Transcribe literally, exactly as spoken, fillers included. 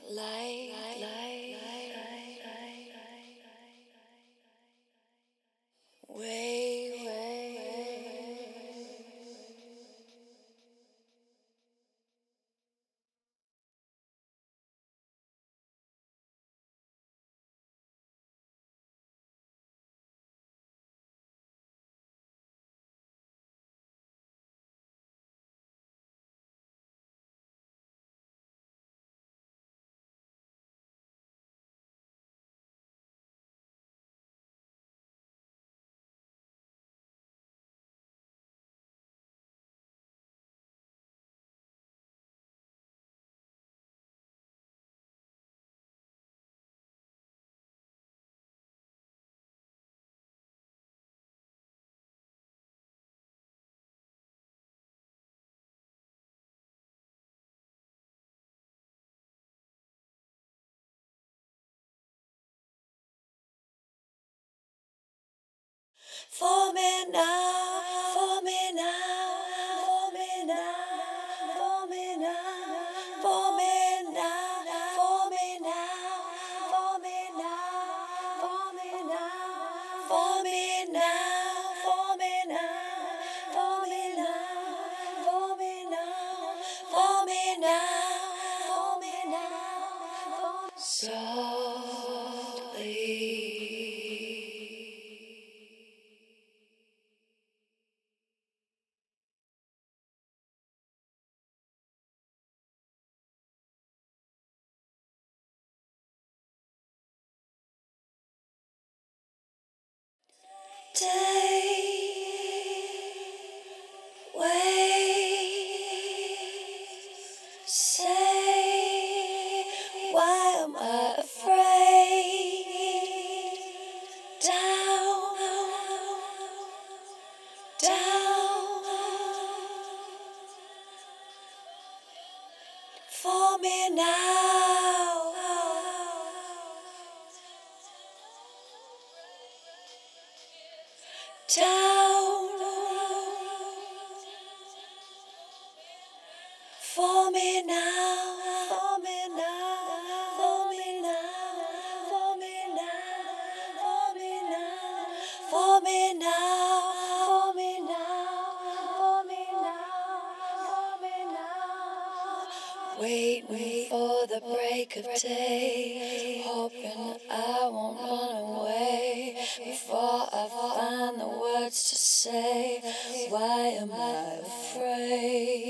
like, like, way, way, for me now, for me now, for me now, for me now, for me now, for me now, for me now, for me now, for me now, for me now, for me now, for me now, for me now, for me now, softly. Day, wait, say, why am I afraid? Down, down, for me now. Down, for me now, for me now, for me now, for me now, for me now, for me now, for me now, for me now, for me now. Waiting for the break of day, hoping I won't run away before I find the words to say. Why am I afraid?